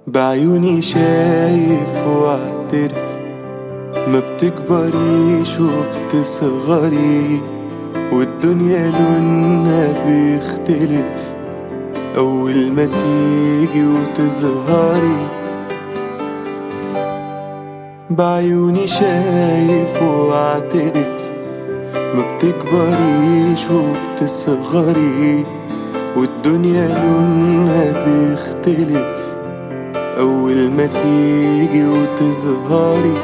بعيوني شايف واعترف، ما بتكبريش وبتصغري، والدنيا لونها بيختلف أول ما تيجي وتظهري. بعيوني شايف واعترف، ما بتكبريش وبتصغري، والدنيا لونها بيختلف أول ما تيجي وتظهري.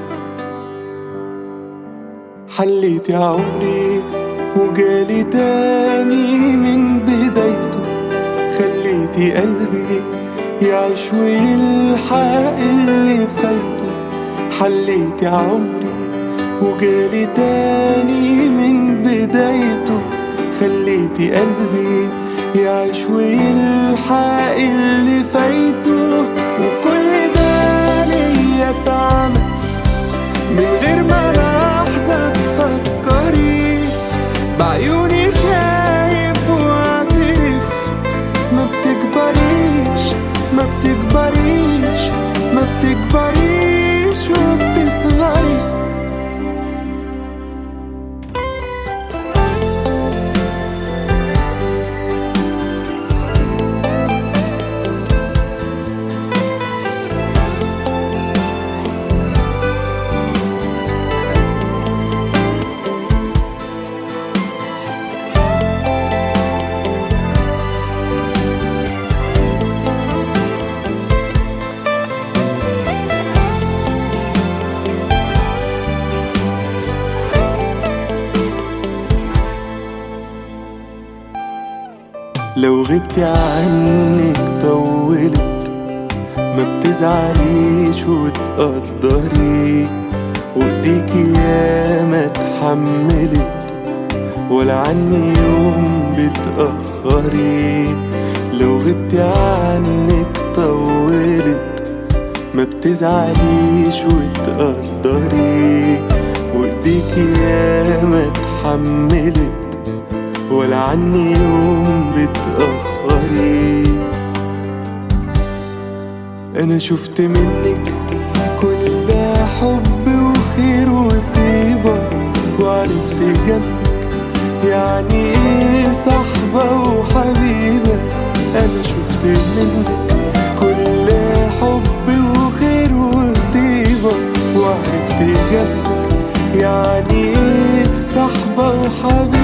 حليتي عمري وجالي تاني من بدايته، خليتي قلبي يعيش ويلحق اللي فايته. حليتي عمري وجالي تاني من بدايته، خليتي قلبي يعيش ويلحق اللي فايته. وكل ده ليا اتعمل من غير ما لحظة تفكري. بعيوني شايف واعترف، ما بتكبريش ما بتكبريش ما بتكبريش وبتصغري. لو غبتي عنك طولت، ما بتزعليش وتقدري، وايديكي ياما اتحملت ولا عني يوم بتأخري. لو غبتي عنك طولت، ما بتزعليش وتقدري، وايديكي ياما اتحملت ولا عني يوم بتأخري. أنا شفت منك كل حب وخير وطيبة، وعرفت جنبك يعني ايه صحبة وحبيبة. أنا شفت منك كل حب وخير وطيبة، وعرفت جنبك يعني ايه صحبة وحبيبة.